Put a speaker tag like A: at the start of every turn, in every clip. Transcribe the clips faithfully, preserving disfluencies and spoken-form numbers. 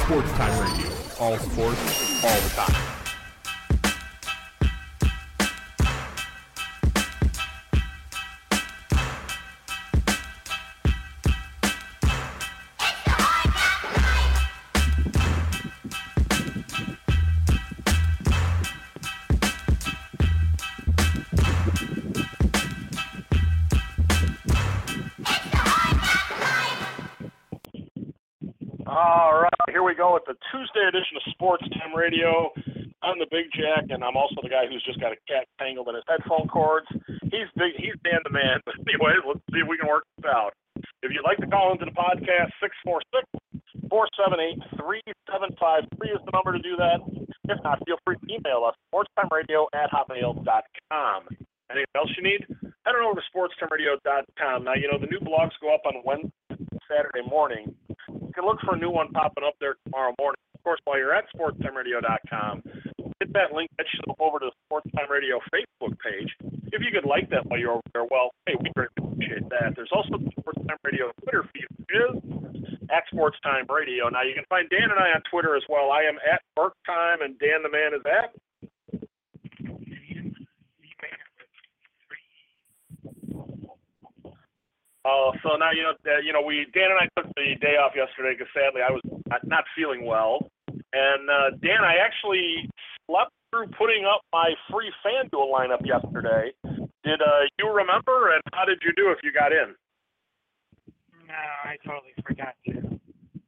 A: Sports Time Radio. All sports, all the time.
B: All right, here we go with the Tuesday edition of Sports Time Radio. I'm the Big Jack, and I'm also the guy who's just got a cat tangled in his headphone cords. He's big. He's Dan the Man. But anyway, let's see if we can work this out. If you'd like to call into the podcast, six four six, four seven eight, three seven five three is the number to do that. If not, feel free to email us, sportstimeradio at hotmail dot com. Anything else you need? Head on over to sportstimeradio dot com. Now, you know, the new blogs go up on Wednesday, Saturday morning. You can look for a new one popping up there tomorrow morning. Of course, while you're at sportstimeradio dot com, hit that link that you over to the Sports Time Radio Facebook page. If you could like that while you're over there, well, hey, we greatly appreciate that. There's also the Sports Time Radio Twitter feed, which is at Sports Time Radio. Now, you can find Dan and I on Twitter as well. I am at Burke Time, and Dan the Man is at. Oh, so now, you know, uh, you know, we Dan and I took the day off yesterday because sadly I was not, not feeling well. And uh, Dan, I actually slept through putting up my free FanDuel lineup yesterday. Did uh, you remember, and how did you do if you got in?
C: No, I totally forgot to.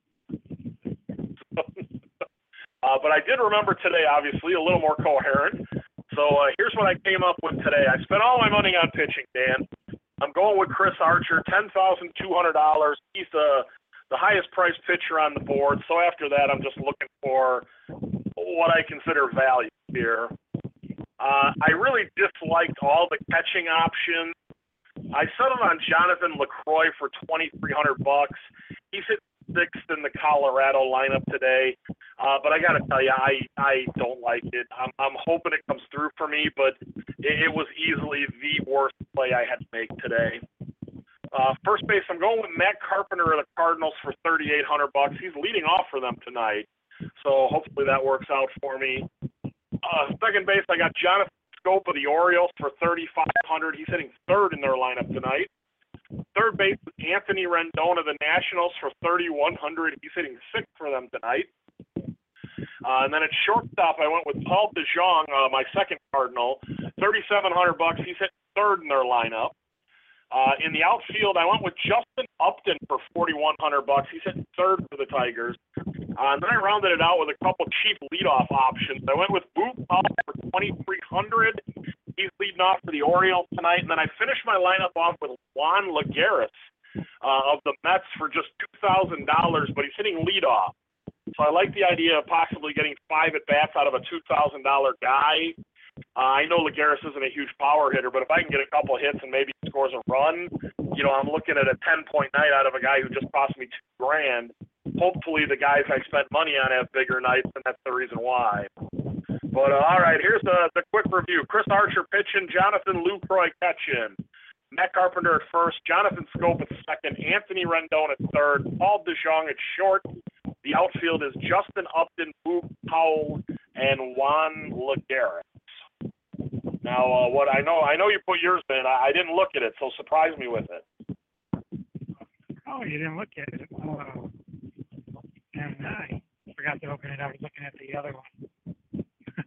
B: uh, but I did remember today, obviously, a little more coherent. So uh, here's what I came up with today. I spent all my money on pitching, Dan. I'm going with Chris Archer, ten thousand two hundred dollars. He's the the highest priced pitcher on the board. So after that, I'm just looking for what I consider value here. Uh, I really disliked all the catching options. I settled on Jonathan LaCroix for twenty-three hundred bucks. He's hit sixth in the Colorado lineup today. Uh, but I got to tell you, I, I don't like it. I'm, I'm hoping it comes through for me, but it, it was easily the worst play I had to make today. Uh, first base, I'm going with Matt Carpenter of the Cardinals for thirty-eight hundred bucks. He's leading off for them tonight, so hopefully that works out for me. Uh, second base, I got Jonathan Scope of the Orioles for thirty-five hundred. He's hitting third in their lineup tonight. Third base, Anthony Rendon of the Nationals for thirty-one hundred. He's hitting sixth for them tonight. Uh, and then at shortstop, I went with Paul DeJong, uh, my second Cardinal, thirty-seven hundred bucks. He's hitting third in their lineup. Uh, in the outfield, I went with Justin Upton for forty-one hundred bucks. He's hitting third for the Tigers. Uh, and then I rounded it out with a couple cheap leadoff options. I went with Boog Powell for twenty-three hundred. He's leading off for the Orioles tonight. And then I finished my lineup off with Juan Lagares uh, of the Mets for just two thousand dollars, but he's hitting leadoff. So I like the idea of possibly getting five at-bats out of a two thousand dollars guy. Uh, I know Lagares isn't a huge power hitter, but if I can get a couple of hits and maybe he scores a run, you know, I'm looking at a ten-point night out of a guy who just cost me two grand. Hopefully the guys I spent money on have bigger nights, and that's the reason why. But, uh, all right, here's the, the quick review. Chris Archer pitching, Jonathan Lucroy catching. Matt Carpenter at first, Jonathan Scope at second, Anthony Rendon at third, Paul DeJong at short. The outfield is Justin Upton, Boog Powell, and Juan Lagares. Now, uh, what I know, I know you put yours in. I, I didn't look at it, so surprise me with it.
C: Oh, you didn't look at it. Oh. And I forgot to open it. I was looking at the other one.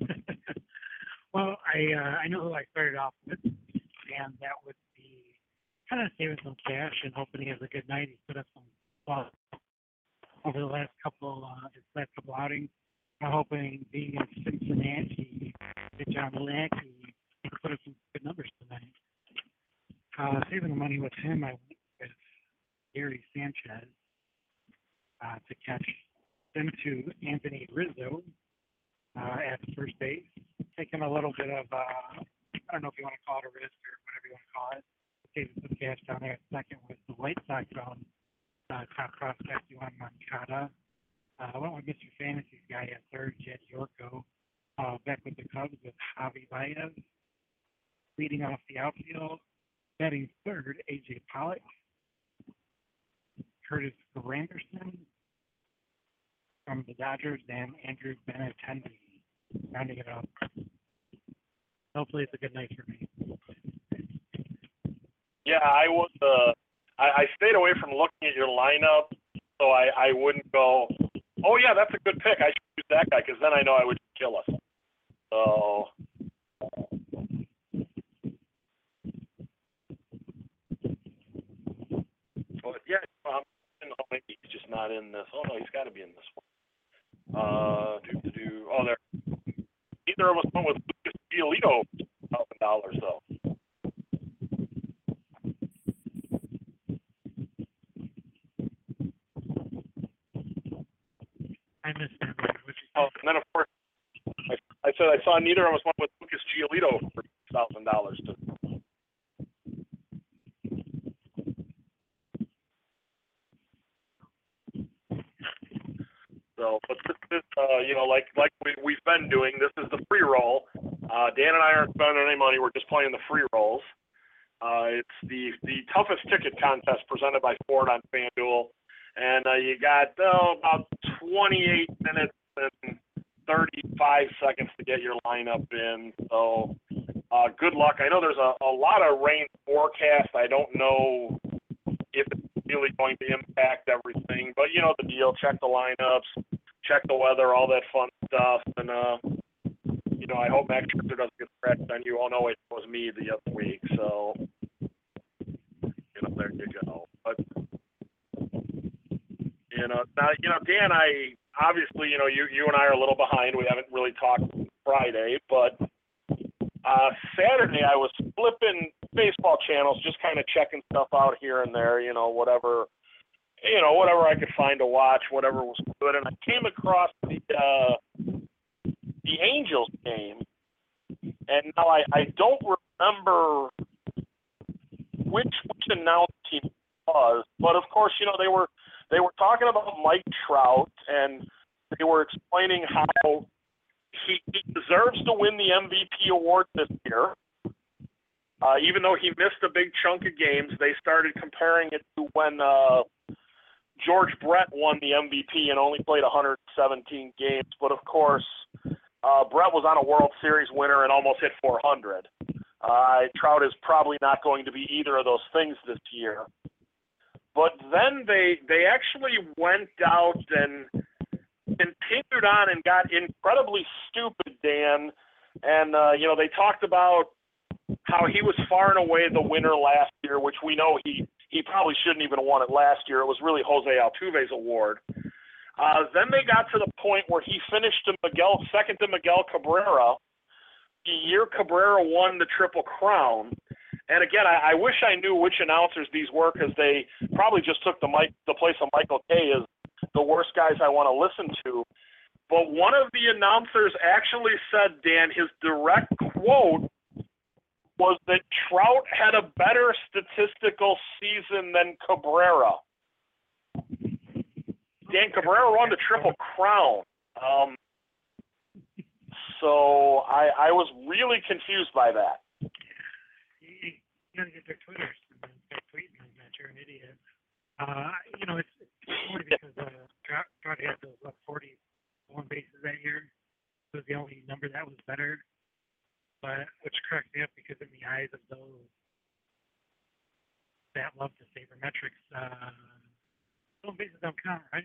C: Well, I uh, I know who I started off with, and that would be kind of saving some cash and hoping he has a good night. He's put up some well over the last couple uh, his last couple outings. I'm hoping being in Cincinnati, that John Malecki can put up some good numbers tonight. Uh, saving the money with him, I went with Gary Sanchez uh, to catch them to Anthony Rizzo uh, at first base. Taking a little bit of, uh, I don't know if you want to call it a risk or whatever you want to call it. Saving some cash down there at second with the White Sox on uh, top prospect, Juan Moncada. Uh, I went with Mister Fantasy's guy at third, Jed Yorko. Uh, back with the Cubs with Javi Baez. Leading off the outfield, batting third, A J Pollock. Curtis Granderson. from the Dodgers, and Andrew Benintendi, rounding it up. Hopefully it's a good night for me.
B: Yeah, I was. Uh, I, I stayed away from looking at your lineup, so I, I wouldn't go, oh yeah, that's a good pick. I should use that guy, because then I know I would kill us. So. But yeah, I'm in the maybe he's just not in this. Oh no, he's got to be in this one. Uh, do do do. Oh, there. Neither of us went with Lucas Giolito, thousand dollars though.
C: I missed that one. Which is
B: Oh, and then of course, I, I said I saw neither of us went with Lucas Giolito for thousand dollars too. So, but this is, uh, you know, like like we, we've been doing, this is the free roll. Uh, Dan and I aren't spending any money. We're just playing the free rolls. Uh, it's the the toughest ticket contest presented by Ford on FanDuel. And uh, you got oh, about twenty-eight minutes and thirty-five seconds to get your lineup in. So uh, good luck. I know there's a, a lot of rain forecast. I don't know if it's really going to impact everything, but you know the deal. Check the lineups, check the weather, all that fun stuff, and uh, you know I hope Max Scherzer doesn't get scratched on you. Oh no, it was me the other week, so you know there you go. But you know now you know Dan, I obviously you know you you and I are a little behind. We haven't really talked Friday, but uh, Saturday I was flipping baseball channels, just kind of checking stuff out here and there, you know, whatever, you know, whatever I could find to watch, whatever was good. And I came across the uh, the Angels game, and now I, I don't remember which which announced team it was, but of course, you know, they were they were talking about Mike Trout, and they were explaining how he, he deserves to win the M V P award this year. Uh, even though he missed a big chunk of games, they started comparing it to when uh, George Brett won the M V P and only played one hundred seventeen games. But of course, uh, Brett was on a World Series winner and almost hit four hundred. Uh, Trout is probably not going to be either of those things this year. But then they they actually went out and continued on and got incredibly stupid, Dan. And, uh, you know, they talked about how he was far and away the winner last year, which we know he, he probably shouldn't even have won it last year. It was really Jose Altuve's award. Uh, then they got to the point where he finished to Miguel, second to Miguel Cabrera, the year Cabrera won the Triple Crown. And again, I, I wish I knew which announcers these were, because they probably just took the mic, the place of Michael Kay as the worst guys I want to listen to. But one of the announcers actually said, Dan, his direct quote was that Trout had a better statistical season than Cabrera. Dan, Cabrera won the Triple Crown. Um, so I, I was really confused by that.
C: you gotta get their Twitters and start tweeting them that you're an idiot. Uh, you know, it's, it's funny because uh, Trout, Trout had those what, forty-one bases that year. It was the only number that was better, but which cracks me up because in the eyes of those that love the sabermetrics, uh, those bases don't count, right?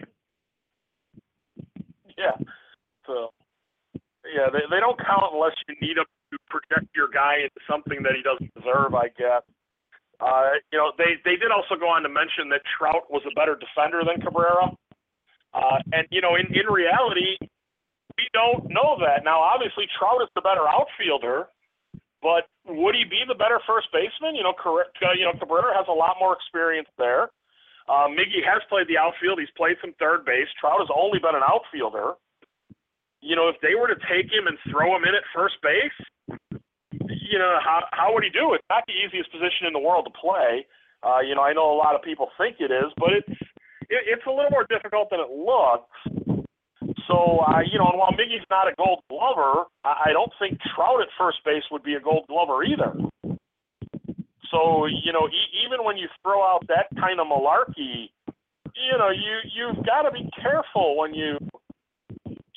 B: Yeah. So, yeah, they, they don't count unless you need them to project your guy into something that he doesn't deserve, I guess. Uh, you know, they, they did also go on to mention that Trout was a better defender than Cabrera. Uh, and, you know, in, in reality, we don't know that. Now, obviously, Trout is the better outfielder, but would he be the better first baseman? You know, Car- you know Cabrera has a lot more experience there. Uh, Miggy has played the outfield. He's played some third base. Trout has only been an outfielder. You know, if they were to take him and throw him in at first base, you know, how how would he do? It's not the easiest position in the world to play. Uh, you know, I know a lot of people think it is, but it's it, it's a little more difficult than it looks. So, uh, you know, and while Miggy's not a Gold Glover, I, I don't think Trout at first base would be a Gold Glover either. So, you know, e- even when you throw out that kind of malarkey, you know, you you've got to be careful when you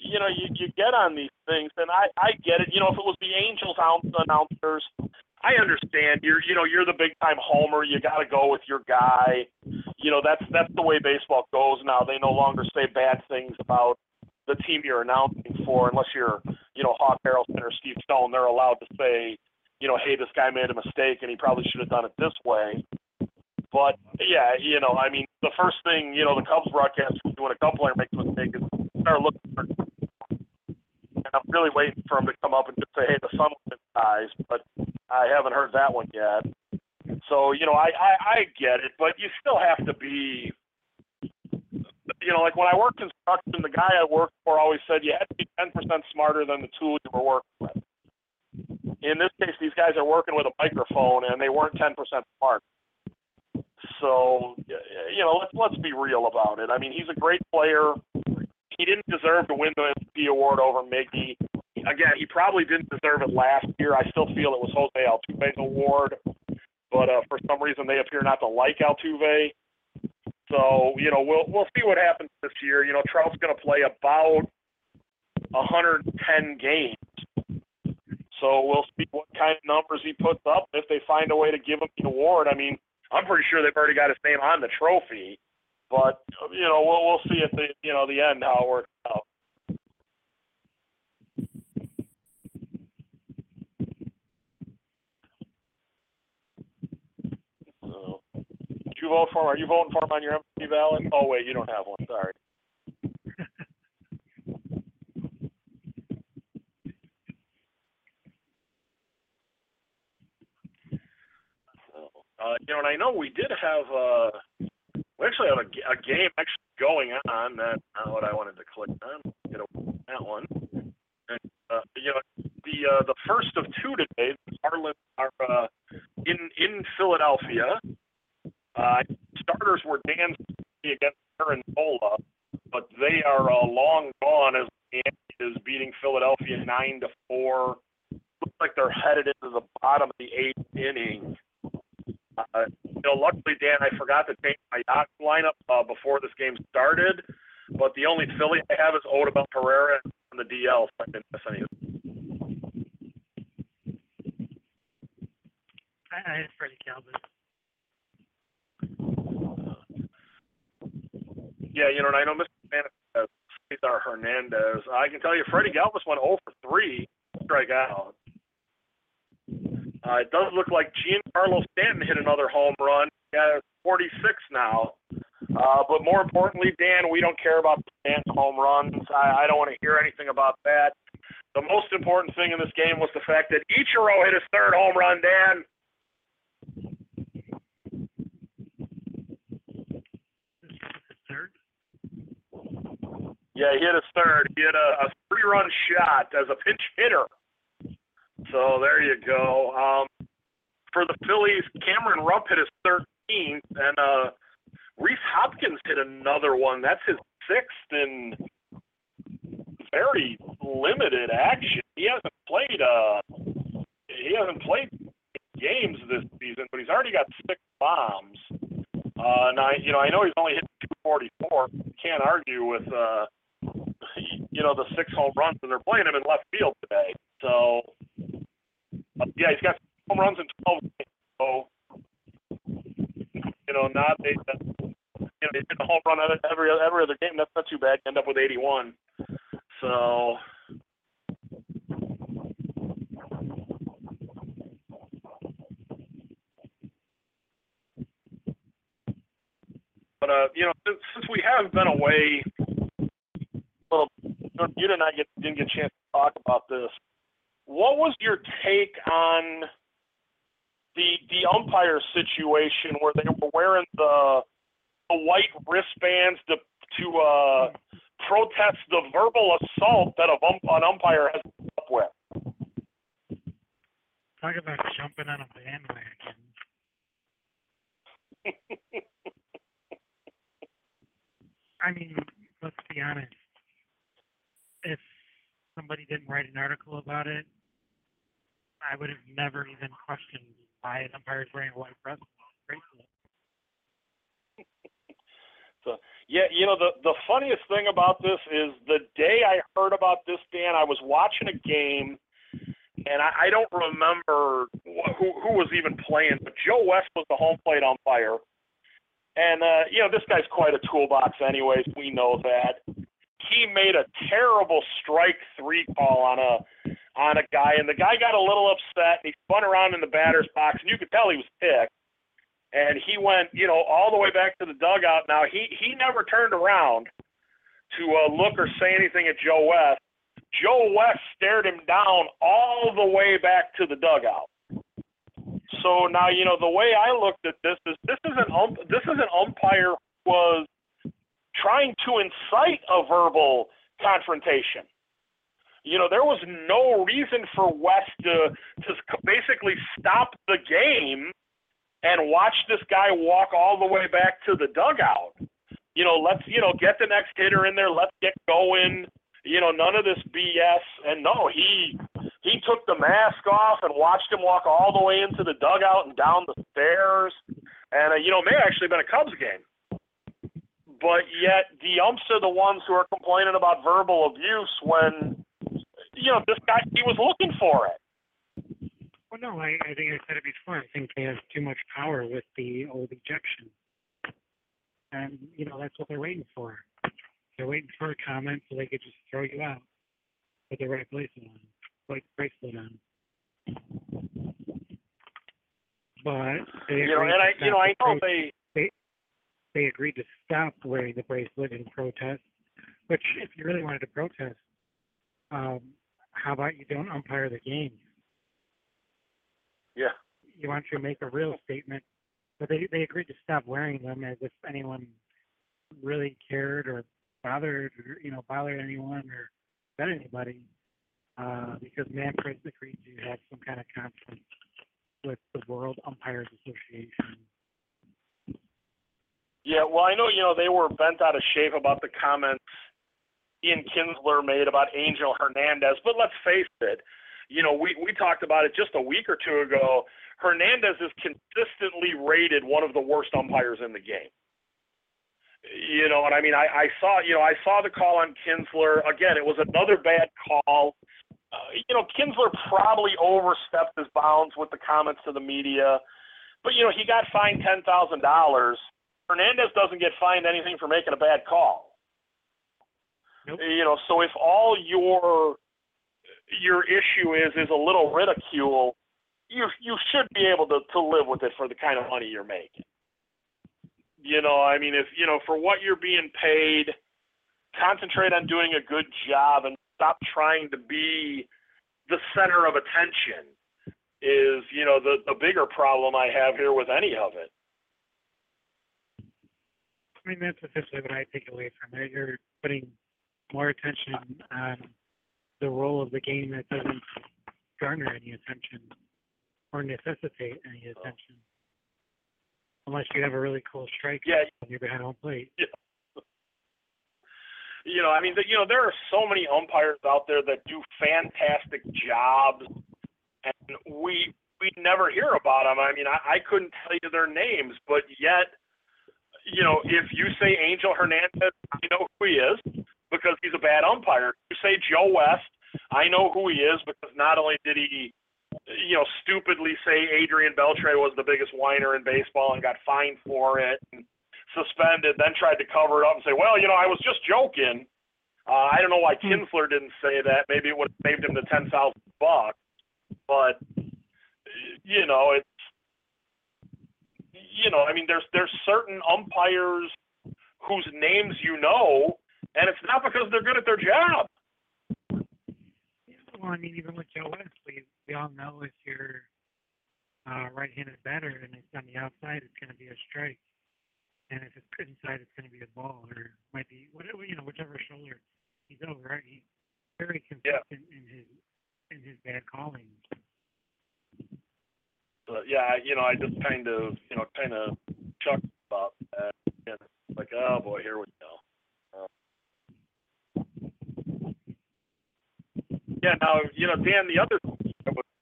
B: you know, you, you get on these things, and I, I get it. You know, if it was the Angels announcers, I understand. You're, you know, you're the big time homer. You got to go with your guy. You know, that's that's the way baseball goes now. They no longer say bad things about the team you're announcing for, unless you're, you know, Hawk Harrelson or Steve Stone. They're allowed to say, you know, hey, this guy made a mistake and he probably should have done it this way. But yeah, you know, I mean, the first thing, you know, the Cubs broadcast when a Cub player makes a mistake is start looking for. And I'm really waiting for him to come up and just say, hey, the sun was in his eyes, but I haven't heard that one yet. So, you know, I, I, I get it, but you still have to be, you know, like when I worked construction, the guy I worked for always said you had to be ten percent smarter than the tool you were working with. In this case, these guys are working with a microphone, and they weren't ten percent smart. So, you know, let's let's be real about it. I mean, he's a great player. He didn't deserve to win the M V P award over Miggy. Again, he probably didn't deserve it last year. I still feel it was Jose Altuve's award, but uh, for some reason they appear not to like Altuve. So, you know, we'll we'll see what happens this year. You know, Trout's going to play about one hundred ten games. So we'll see what kind of numbers he puts up if they find a way to give him the award. I mean, I'm pretty sure they've already got his name on the trophy, but you know, we'll we'll see at the you know the end how it works out. So, did you vote for him? Are you voting for him on your M V P ballot? Oh wait, you don't have one. Sorry. Uh, you know, and I know we did have, uh, we actually have a, a game actually going on. That's not what I wanted to click on. Get away from that one. And, uh, you know, the uh, the first of two today, the Marlins are uh, in in Philadelphia. Uh, starters were Dan against Aaron Nola, but they are uh, long gone as the Yankees is beating Philadelphia nine to four. Looks like they're headed into the bottom of the eighth inning. Uh, you know, luckily, Dan, I forgot to change my yacht lineup uh, before this game started, but the only Philly I have is Odubel Pereira on the D L, so I didn't miss any of them.
C: I, I had Freddie Galvis.
B: Yeah, you know, and I know Mister Spanish has Cesar Hernandez. I can tell you, Freddie Galvis went oh for three, strike out. Uh, it does look like Giancarlo Stanton hit another home run. Yeah, it's forty-six now. Uh, but more importantly, Dan, we don't care about the Stanton home runs. I, I don't want to hear anything about that. The most important thing in this game was the fact that Ichiro hit his third home run, Dan.
C: Third?
B: Yeah, he hit his third. He hit a, a three-run shot as a pinch hitter. So there you go. Um, for the Phillies, Cameron Rupp hit his thirteenth, and uh, Reese Hopkins hit another one. That's his sixth in very limited action. He hasn't played. Uh, he hasn't played games this season, but he's already got six bombs. Uh, and I, you know, I know he's only hit two forty-four. Can't argue with, uh, you know, the six home runs, and they're playing him in left field today. So. Uh, yeah, he's got home runs in twelve games. So, you know, not they, you know, they hit a home run every every other game. That's not too bad. End up with eighty-one. So, but uh, you know, since, since we have been away, well, you and I get, didn't get a chance to talk about this. What was your take on the the umpire situation where they were wearing the the white wristbands to to uh, protest the verbal assault that a, an umpire has put up with?
C: Talk about jumping on a bandwagon. I mean, let's be honest. If somebody didn't write an article about it, I would have never even questioned why an umpire is wearing a white bracelet.
B: So, yeah, you know, the, the funniest thing about this is the day I heard about this, Dan, I was watching a game, and I, I don't remember who, who was even playing, but Joe West was the home plate umpire. And, uh, you know, this guy's quite a toolbox anyways. We know that. He made a terrible strike three call on a on a guy, and the guy got a little upset, and he spun around in the batter's box, and you could tell he was ticked. And he went, you know, all the way back to the dugout. Now, he, he never turned around to uh, look or say anything at Joe West. Joe West stared him down all the way back to the dugout. So now, you know, the way I looked at this is this is an ump, this is an umpire who was trying to incite a verbal confrontation. You know, there was no reason for West to to basically stop the game and watch this guy walk all the way back to the dugout. You know, let's, you know, get the next hitter in there. Let's get going. You know, none of this B S. And no, he he took the mask off and watched him walk all the way into the dugout and down the stairs. And, uh, you know, it may have actually been a Cubs game. But yet the umps are the ones who are complaining about verbal abuse when, you know, this guy, he was looking for it.
C: Well, no, I, I think I said it before. I think they have too much power with the old ejection. And, you know, that's what they're waiting for. They're waiting for a comment so they could just throw you out with the right bracelet on. Right bracelet on. But they
B: you know, and I, you know, I know they,
C: they they agreed to stop wearing the bracelet in protest. Which, if you really wanted to protest, um, how about you don't umpire the game?
B: Yeah.
C: You want to make a real statement, but they they agreed to stop wearing them as if anyone really cared or bothered, or, you know, bothered anyone or upset anybody, uh, because Manfred agreed to have some kind of conference with the World Umpires Association.
B: Yeah, well, I know, you know, they were bent out of shape about the comments Ian Kinsler made about Angel Hernandez, but let's face it, you know, we, we talked about it just a week or two ago. Hernandez is consistently rated one of the worst umpires in the game. You know, and I mean, I, I saw, you know, I saw the call on Kinsler. Again, it was another bad call. Uh, you know, Kinsler probably overstepped his bounds with the comments to the media, but, you know, he got fined ten thousand dollars. Hernandez doesn't get fined anything for making a bad call.
C: Nope.
B: You know, so if all your your issue is is a little ridicule, you you should be able to, to live with it for the kind of money you're making. You know, I mean, if, you know, for what you're being paid, concentrate on doing a good job and stop trying to be the center of attention is, you know, the, the bigger problem I have here with any of it.
C: I mean, that's essentially what I take away from it. You're putting more attention on the role of the game that doesn't garner any attention or necessitate any attention. Unless you have a really cool strike
B: yeah.
C: on your behind home plate.
B: Yeah. You know, I mean, the, you know, there are so many umpires out there that do fantastic jobs, and we we never hear about them. I mean, I, I couldn't tell you their names, but yet, you know, if you say Angel Hernandez, I know who he is because he's a bad umpire. If you say Joe West, I know who he is because not only did he, you know, stupidly say Adrian Beltre was the biggest whiner in baseball and got fined for it and suspended, then tried to cover it up and say, well, you know, I was just joking. Uh, I don't know why Kinsler didn't say that. Maybe it would have saved him the ten thousand bucks. But, you know, it's, you know, I mean, there's there's certain umpires whose names you know, and it's not because they're good at their job.
C: Well, I mean, even with Joe West, we, we all know if you're uh, right-handed batter and it's on the outside, it's going to be a strike. And if it's inside, it's going to be a ball, or might be whatever, you know, whichever shoulder he's over. Right? He's very consistent yeah. in his in his bad calling.
B: But yeah, you know, I just kind of, you know, kind of chucked about that. And like, oh boy, here we go. Uh, Yeah, now, you know, Dan, the other thing I was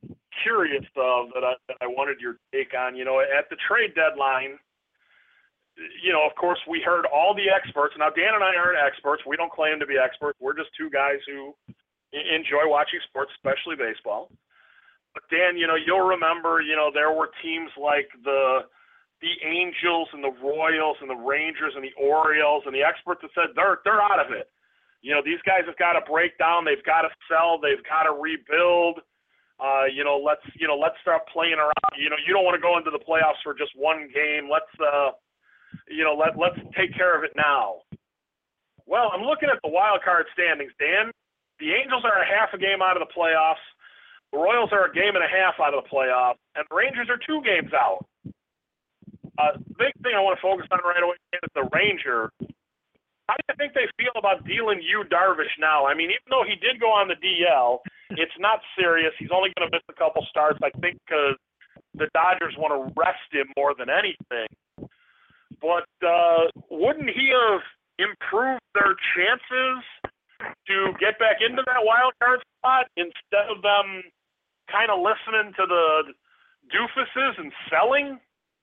B: curious of that I, that I wanted your take on, you know, at the trade deadline, you know, of course, we heard all the experts. Now, Dan and I aren't experts. We don't claim to be experts. We're just two guys who enjoy watching sports, especially baseball. But Dan, you know, you'll remember, you know, there were teams like the the Angels and the Royals and the Rangers and the Orioles and the experts that said they're they're out of it. You know, these guys have got to break down. They've got to sell. They've got to rebuild. Uh, you know, let's you know let's start playing around. You know, you don't want to go into the playoffs for just one game. Let's uh, you know let let's take care of it now. Well, I'm looking at the wild card standings, Dan. The Angels are a half a game out of the playoffs. The Royals are a game and a half out of the playoffs, and the Rangers are two games out. Uh, the big thing I want to focus on right away is the Ranger. How do you think they feel about dealing Yu Darvish now? I mean, even though he did go on the D L, it's not serious. He's only going to miss a couple starts, I think, because the Dodgers want to rest him more than anything. But uh, wouldn't he have improved their chances to get back into that wild card spot instead of them kind of listening to the doofuses and selling?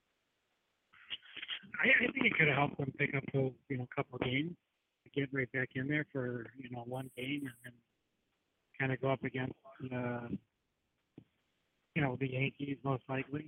C: I, I think it could have helped them pick up those, you know, couple of games, get right back in there for, you know, one game and then kind of go up against, uh, you know, the Yankees most likely.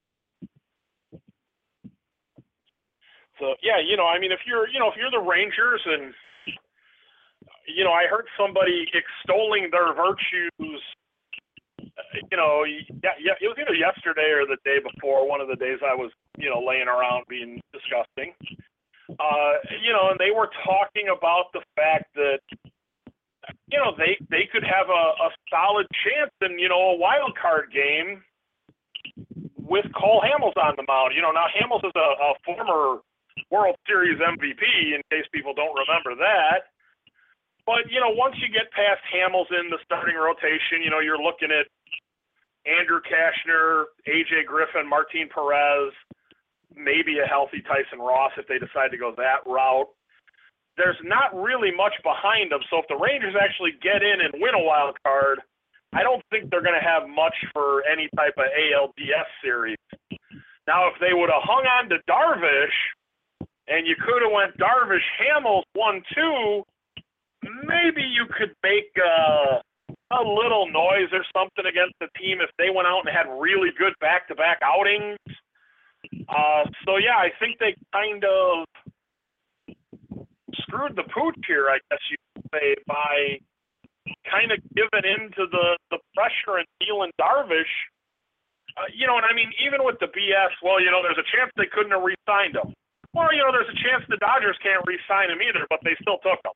B: So, yeah, you know, I mean, if you're, you know, if you're the Rangers and, you know, I heard somebody extolling their virtues, you know, yeah, yeah, it was either yesterday or the day before, one of the days I was, you know, laying around being disgusting. Uh, you know, and they were talking about the fact that, you know, they, they could have a, a solid chance in, you know, a wild card game with Cole Hamels on the mound. You know, now Hamels is a, a former World Series M V P, in case people don't remember that. But, you know, once you get past Hamels in the starting rotation, you know, you're looking at Andrew Cashner, A J Griffin, Martin Perez, maybe a healthy Tyson Ross if they decide to go that route. There's not really much behind them. So if the Rangers actually get in and win a wild card, I don't think they're going to have much for any type of A L D S series. Now, if they would have hung on to Darvish and you could have went Darvish, Hamels, one two, maybe you could make uh, a little noise or something against the team if they went out and had really good back-to-back outings. Uh, so, yeah, I think they kind of screwed the pooch here, I guess you could say, by kind of giving in to the, the pressure and dealing Darvish. Uh, you know, and I mean, even with the B S, well, you know, there's a chance they couldn't have re-signed him. Well, you know, there's a chance the Dodgers can't re-sign him either, but they still took him.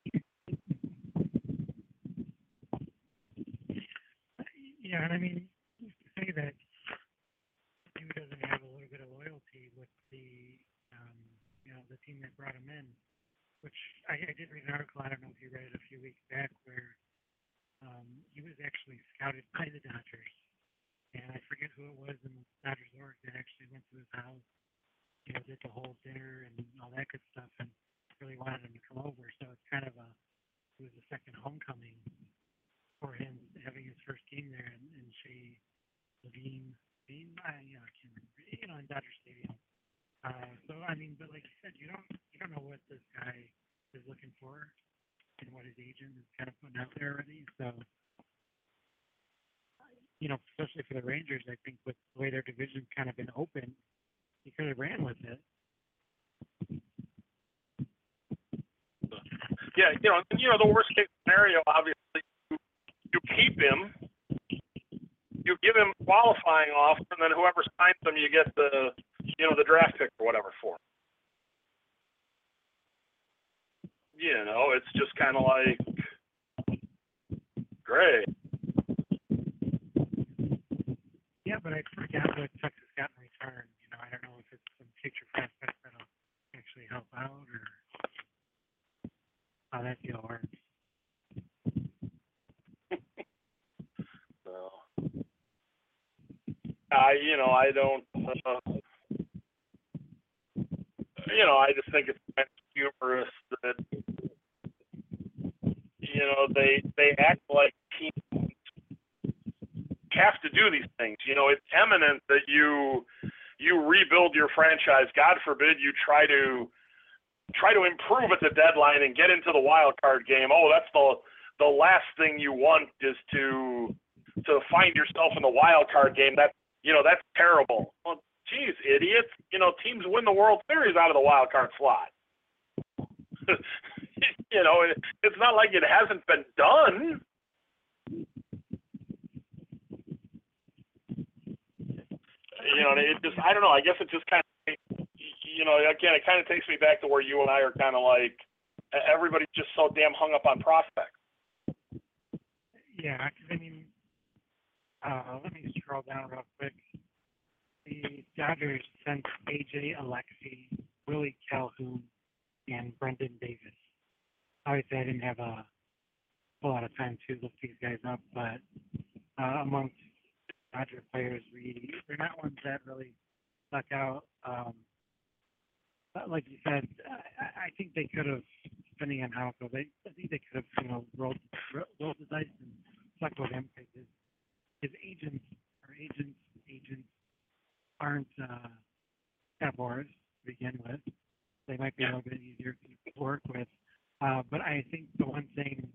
C: Yeah, and I mean, to say that he doesn't have a little bit of loyalty with the, um, you know, the team that brought him in, which I, I did read an article, I don't know if you read it a few weeks back, where um, he was actually scouted by the Dodgers. And I forget who it was in the Dodgers org that actually went to his house, you know, did the whole dinner and all that good stuff, and really wanted him to come over. So it's kind of a, it was a second homecoming for him, having his first game there in, in Shea Levine, Levine, I, you know, I can't remember, you know, in Dodger Stadium. Uh, so I mean, but like you said, you don't, you don't know what this guy is looking for and what his agent is kind of putting out there already. So, you know, especially for the Rangers, I think with the way their division's kind of been open, he could have ran with it.
B: Yeah, you know, you know, the worst case scenario, obviously, you, you keep him, you give him qualifying offer, and then whoever signs him, you get the, you know, the draft pick or whatever for. You know, it's just kind of like, great.
C: Yeah, but I forgot what Texas got in return. You know, I don't know if it's some future prospect that'll actually help out or how that deal works.
B: So, I, you know, I don't, uh, you know, I just think it's kind of humorous that, you know, they they act like teams have to do these things. You know, it's eminent that you you rebuild your franchise. God forbid you try to try to improve at the deadline and get into the wild card game. Oh, that's the the last thing you want is to to find yourself in the wild card game. That you know that's terrible. Well, geez, idiots! You know teams win the World Series out of the wild card slot. you know, it, it's not like it hasn't been done. You know, it just I don't know. I guess it just kind of you know again it kind of takes me back to where you and I are kind of like everybody's just so damn hung up on prospects.
C: Yeah, because I mean, uh, let me scroll down real quick. The Dodgers sent A J Alexy, Willie Calhoun, and Brendan Davis. Obviously, I didn't have a whole lot of time to look these guys up, but uh, amongst Dodger players, we they're not ones that really stuck out. Um, but like you said, I, I think they could have, depending on how it goes, they, I think they could have, you know, rolled, rolled the dice and stuck with him because his, his agents or agents agents aren't uh, Sabors to begin with. They might be a little bit easier to work with. Uh, but I think the one thing,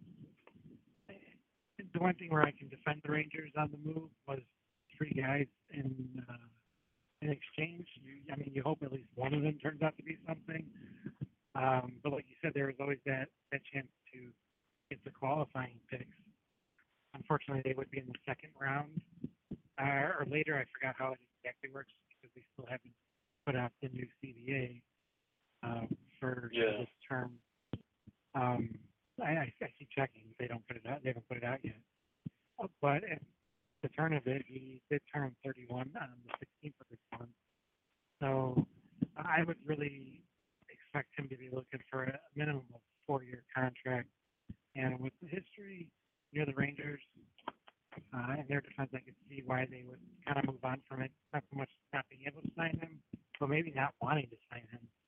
C: the one thing where I can defend the Rangers on the move was three guys in uh, in exchange. You, I mean, you hope at least one of them turns out to be something. Um, but like you said, there was always that, that chance to get the qualifying picks. Unfortunately, they would be in the second round uh, or later. I forgot how it exactly works because they still haven't put out the new C B A uh, for
B: Yeah.
C: this term. Um, I, I, I keep checking. They don't put it out. They haven't put it out yet. Uh, but at the turn of it, he did turn thirty-one on the sixteenth of this month. So I would really expect him to be looking for a minimum of four-year contract. And with the history near the Rangers uh, and their defense, I could see why they would kind of move on from it. Not so much not being able to sign him, but maybe not wanting to sign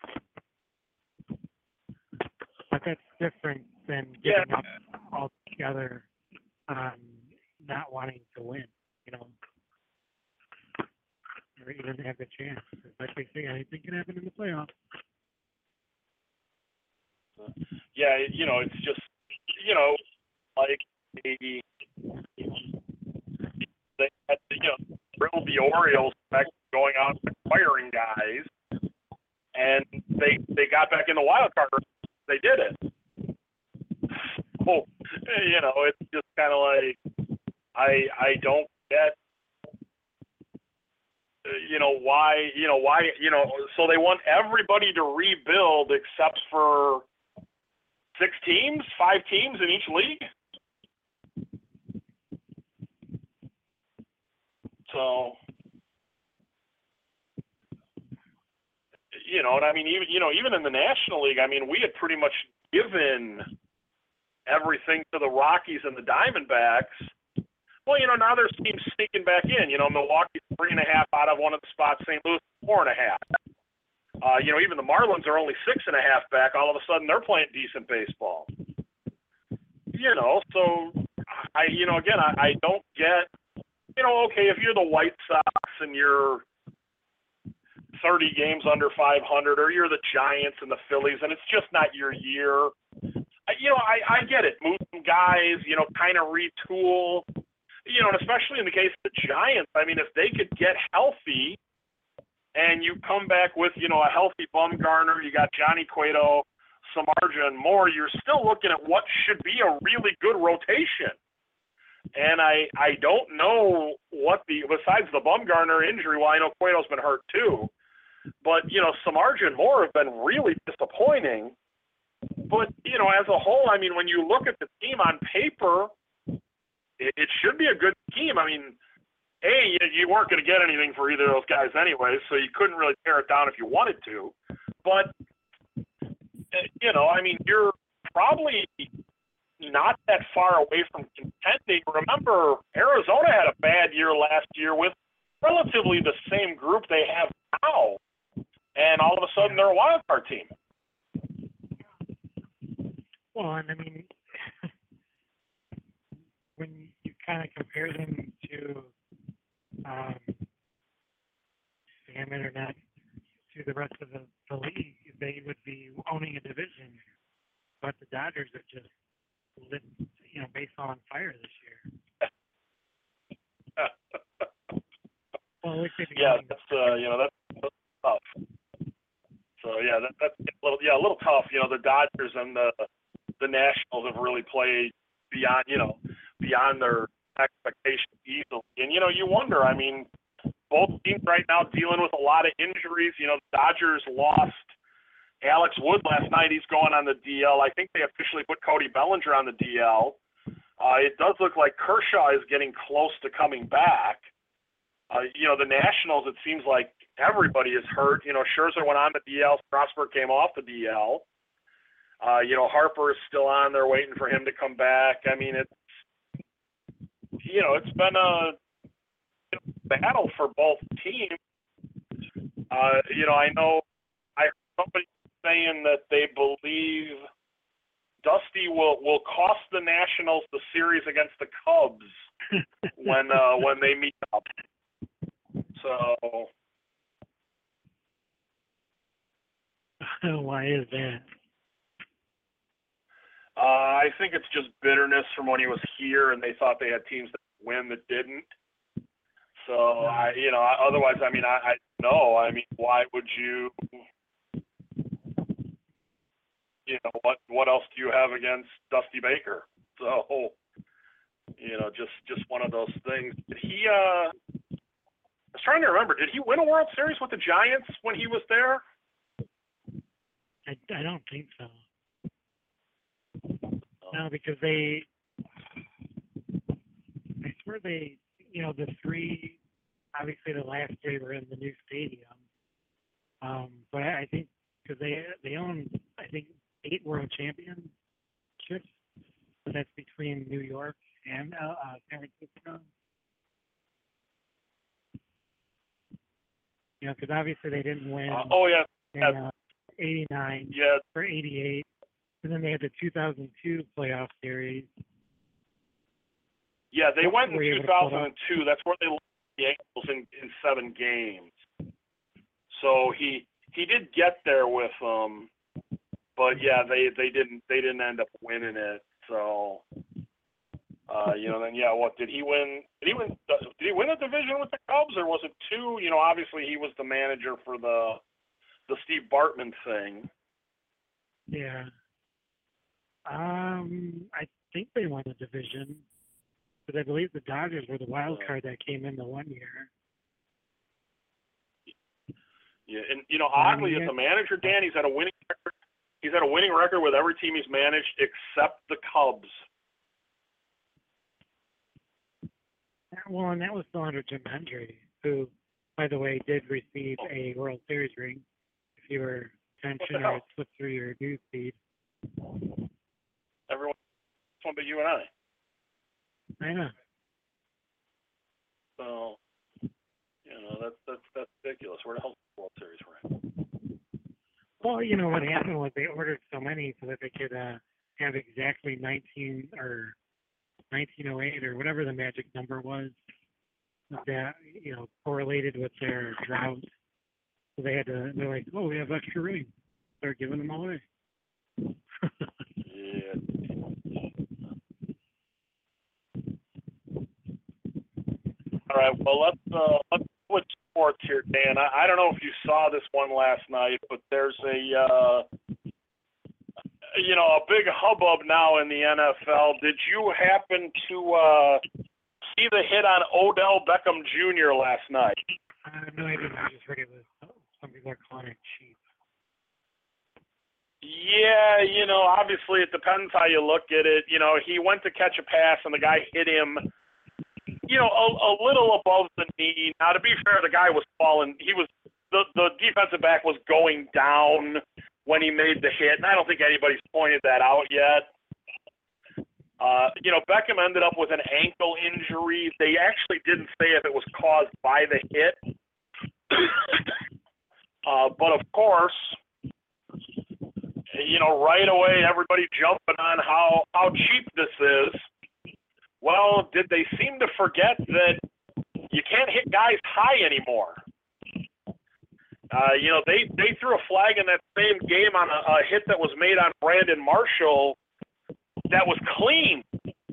C: him. But that's different than giving
B: Yeah.
C: up altogether on not wanting to win, you know, or even have a chance. Like they say, anything can happen in the playoffs.
B: Yeah, you know, it's just, you know, like the, they had to, you know, drill the Orioles back going out and acquiring guys, and they they got back in the wild card. They did it. Oh, you know, it's just kind of like I I don't get, you know, why you know why you know so they want everybody to rebuild except for six teams, five teams in each league. So, you know, and I mean, even you know, even in the National League, I mean, we had pretty much given everything to the Rockies and the Diamondbacks. Well, you know, now there's teams sneaking back in. You know, Milwaukee's three and a half out of one of the spots. Saint Louis four and a half. Uh, you know, even the Marlins are only six and a half back. All of a sudden, they're playing decent baseball. You know, so I, you know, again, I, I don't get, you know, okay, if you're the White Sox and you're thirty games under five hundred, or you're the Giants and the Phillies, and it's just not your year. I, you know, I, I get it. Move some guys, you know, kind of retool. You know, and especially in the case of the Giants, I mean, if they could get healthy, and you come back with, you know, a healthy Bumgarner, you got Johnny Cueto, Samardzija, and more, you're still looking at what should be a really good rotation. And I I don't know what the, besides the Bumgarner injury, well, I know Cueto's been hurt too, but, you know, Samardzija and Moore have been really disappointing. But, you know, as a whole, I mean, when you look at the team on paper, it, it should be a good team. I mean, A, you, you weren't going to get anything for either of those guys anyway, so you couldn't really tear it down if you wanted to. But, you know, I mean, you're probably not that far away from contending. Remember, Arizona had a bad year last year with relatively the same group they have now, and all of a sudden they're a wild card team.
C: Well, and I mean, when you kind of compare them to um, the Hammond or not to the rest of the, the league, they would be owning a division. But the Dodgers are just lit, you know, baseball on fire this year. Well, at least they've been
B: Yeah,
C: winning.
B: that's uh, you know that's, that's tough. So yeah, that, that's a little yeah a little tough. You know, the Dodgers and the the Nationals have really played beyond you know beyond their expectations easily. And you know, you wonder. I mean, both teams right now dealing with a lot of injuries. You know, the Dodgers lost Alex Wood last night. He's going on the D L. I think they officially put Cody Bellinger on the D L. Uh, it does look like Kershaw is getting close to coming back. Uh, you know, the Nationals, it seems like everybody is hurt. You know, Scherzer went on the D L. Strasburg came off the D L. Uh, you know, Harper is still on there waiting for him to come back. I mean, it's, you know, it's been a battle for both teams. Uh, you know, I know I heard somebody saying that they believe Dusty will, will cost the Nationals the series against the Cubs when uh, when they meet up. So,
C: Why is that?
B: uh, I think it's just bitterness from when he was here, and they thought they had teams that win that didn't. So, I, you know, otherwise, I mean, I, I no, I mean, why would you? You know, what what else do you have against Dusty Baker? So, you know, just just one of those things. Did he? Uh, I was trying to remember. Did he win a World Series with the Giants when he was there?
C: I, I don't think so. No, because they, I swear they, you know, the three, obviously the last three were in the new stadium. Um, but I, I think because they they own, I think, eight world championships. So that's between New York and uh, uh, San Francisco. You know, because obviously they didn't win
B: Uh, oh yeah,
C: in
B: yeah,
C: uh, eighty-nine
B: yeah.
C: or eighty-eight. And then they had the two thousand two playoff series.
B: Yeah, they
C: What
B: went in
C: were you able
B: two
C: to pull
B: thousand two. That's where they lost the Angels in, in seven games. So he he did get there with them, but yeah, they, they didn't they didn't end up winning it. So uh, you know, then yeah, what did he win? Did he win? Did he win a division with the Cubs, or was it two? You know, obviously he was the manager for the the Steve Bartman thing.
C: Yeah. Um, I think they won the division, but I believe the Dodgers were the wild card that came in the one year.
B: Yeah, and you know, oddly, as a manager, Dan, he's had a winning record. He's had a winning record with every team he's managed except the Cubs.
C: Well, and that was still under Jim Hendry, who, by the way, did receive a World Series ring. If you were attention or flipped through your news feed.
B: Everyone, one but you and I.
C: I know.
B: So, you know, that's that's that's ridiculous. Where the hell's the World Series ring?
C: Well, you know what happened was they ordered so many so that they could uh, have exactly nineteen or nineteen oh eight or whatever the magic number was that, you know, correlated with their drought. So they had to, they're like, oh, we have extra rings. They're giving them away.
B: Yeah. All right. Well, let's uh, let's switch sports here, Dan. I, I don't know if you saw this one last night, but there's a uh, you know a big hubbub now in the N F L. Did you happen to uh, see the hit on Odell Beckham Junior last night?
C: I have no idea. I just heard it was, oh, some people are calling it cheap.
B: Yeah, you know, obviously it depends how you look at it. You know, he went to catch a pass and the guy hit him, you know, a, a little above the knee. Now, to be fair, the guy was falling. He was the the defensive back was going down when he made the hit, and I don't think anybody's pointed that out yet. Uh, you know, Beckham ended up with an ankle injury. They actually didn't say if it was caused by the hit. uh, but, of course, you know, right away everybody jumping on how, how cheap this is. Well, did they seem to forget that you can't hit guys high anymore? Uh, you know, they, they threw a flag in that same game on a, a hit that was made on Brandon Marshall that was clean.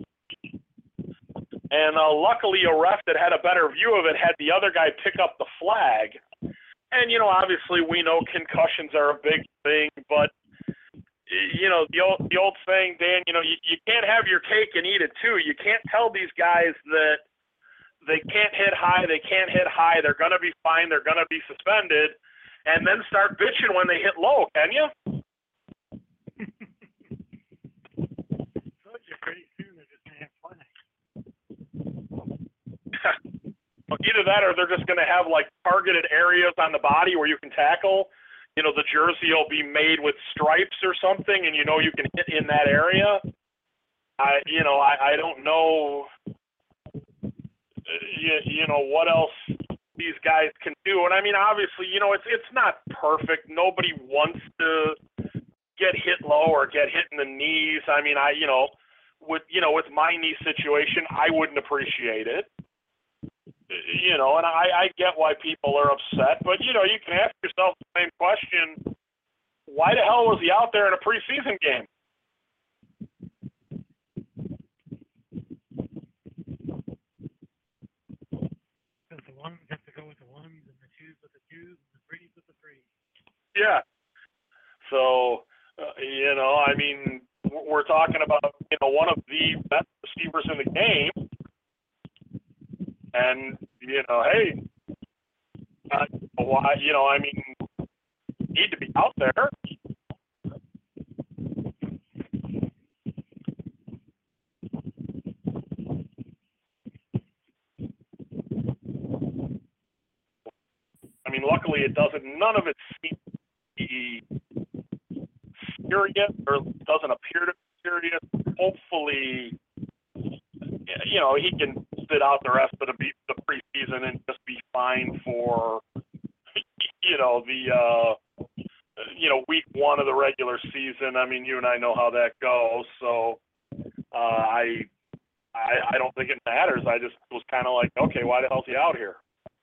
B: And uh, luckily a ref that had a better view of it had the other guy pick up the flag. And, you know, obviously we know concussions are a big thing, but, you know, the old, the old saying, Dan, you know, you, you can't have your cake and eat it too. You can't tell these guys that they can't hit high, they can't hit high, they're going to be fined, they're going to be suspended, and then start bitching when they hit low, can you?
C: Told you pretty soon they're just going to have fun.
B: Well, either that or they're just going to have, like, targeted areas on the body where you can tackle. You know, the jersey will be made with stripes or something, and you know you can hit in that area. I, you know, I, I don't know, you, you know, what else these guys can do. And, I mean, obviously, you know, it's it's not perfect. Nobody wants to get hit low or get hit in the knees. I mean, I, you know, with, you know, with my knee situation, I wouldn't appreciate it. You know, and I, I get why people are upset, but, you know, you can ask yourself the same question. Why the hell was he out there in a preseason game?
C: Because the ones have to go with the ones, and the twos with the twos, and the threes with the threes.
B: Yeah. So, uh, you know, I mean, we're talking about, you know, one of the best receivers in the game. And, you know, hey, uh, why, you know, I mean, need to be out there. I mean, luckily it doesn't, none of it seems to be serious or doesn't appear to be serious. Hopefully, you know, he can sit out the rest of the, the preseason and just be fine for, you know, the, uh, you know, week one of the regular season. I mean, you and I know how that goes. So uh, I, I, I don't think it matters. I just was kind of like, okay, why the hell's he out here?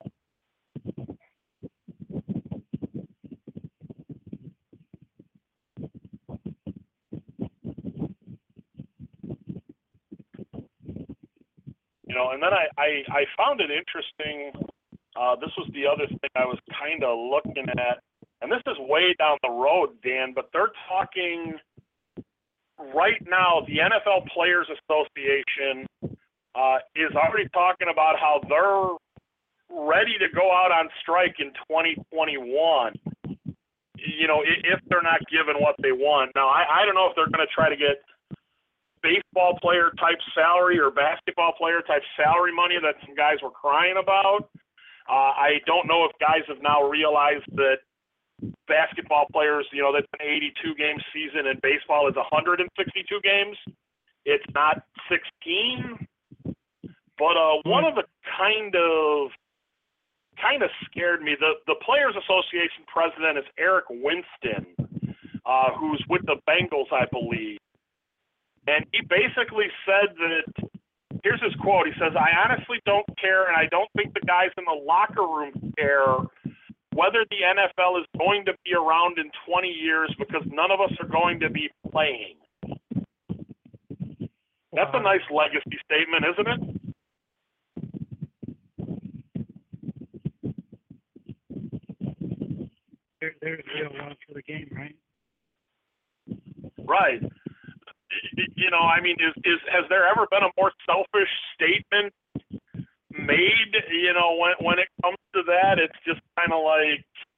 B: You know, and then I, I, I found it interesting. Uh, this was the other thing I was kind of looking at, and this is way down the road, Dan, but they're talking right now, the N F L Players Association uh, is already talking about how they're ready to go out on strike in twenty twenty-one, you know, if they're not given what they want. Now, I, I don't know if they're going to try to get baseball player type salary or basketball player type salary money that some guys were crying about. Uh, I don't know if guys have now realized that basketball players, you know, that's an eighty-two game season and baseball is one hundred sixty-two games. It's not sixteen. But uh, one of the kind of kind of scared me. The the Players Association president is Eric Winston, uh, who's with the Bengals, I believe. And he basically said that, here's his quote, he says, "I honestly don't care, and I don't think the guys in the locker room care whether the N F L is going to be around in twenty years because none of us are going to be playing." That's a nice legacy statement, isn't it?
C: There, there's real love for the game, right?
B: Right. You know, I mean, is, is has there ever been a more selfish statement made? You know, when when it comes to that, it's just kind of like,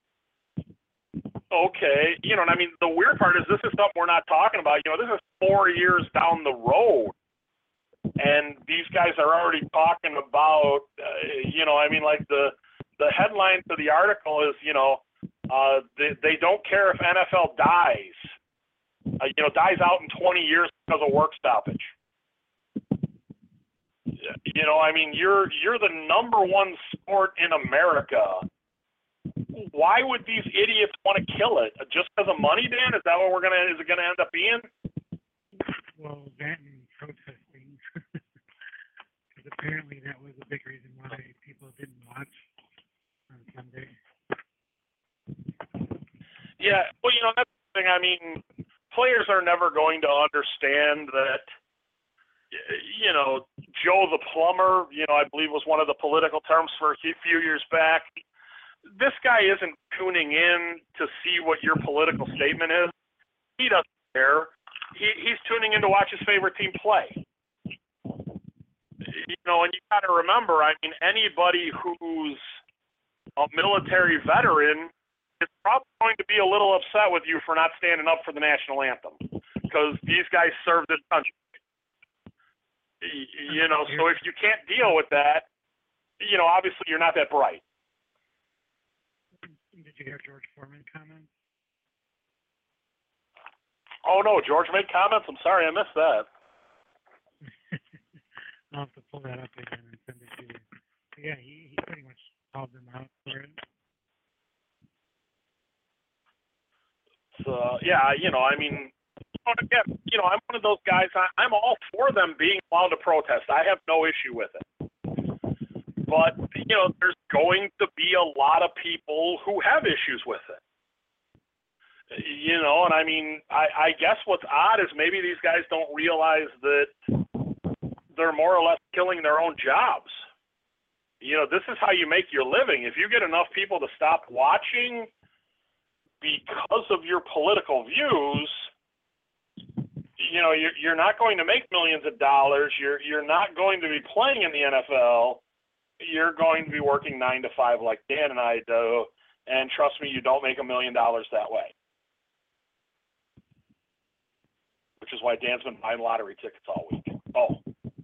B: okay, you know. And I mean, the weird part is this is something we're not talking about. You know, this is four years down the road, and these guys are already talking about. Uh, you know, I mean, like the the headline to the article is, you know, uh, they they don't care if N F L dies. Uh, you know, dies out in twenty years because of work stoppage. You know, I mean, you're you're the number one sport in America. Why would these idiots want to kill it? Just because of money, Dan? Is that what we're gonna? Is it gonna end up being?
C: Well, that and protesting, because apparently that was a big reason why people didn't watch on Sunday.
B: I mean, players are never going to understand that, you know, Joe the plumber, you know, I believe was one of the political terms for a few years back. This guy isn't tuning in to see what your political statement is. He doesn't care. He, he's tuning in to watch his favorite team play. You know, and you got to remember, I mean, anybody who's a military veteran is probably going to be a little upset with you for not standing up for the national anthem because these guys serve this country. You know, so if you can't deal with that, you know, obviously you're not that bright.
C: Did you hear George Foreman comment?
B: Oh, no, George made comments? I'm sorry, I missed that.
C: I'll have to pull that up again and send it to you. But yeah, he, he pretty much called them out for it.
B: So, yeah, you know, I mean, again, you know, I'm one of those guys, I, I'm all for them being allowed to protest. I have no issue with it. But, you know, there's going to be a lot of people who have issues with it. You know, and I mean, I, I guess what's odd is maybe these guys don't realize that they're more or less killing their own jobs. You know, this is how you make your living. If you get enough people to stop watching because of your political views, you know, you're, you're not going to make millions of dollars. You're, you're not going to be playing in the N F L. You're going to be working nine to five like Dan and I do. And trust me, you don't make a million dollars that way. Which is why Dan's been buying lottery tickets all week. Oh.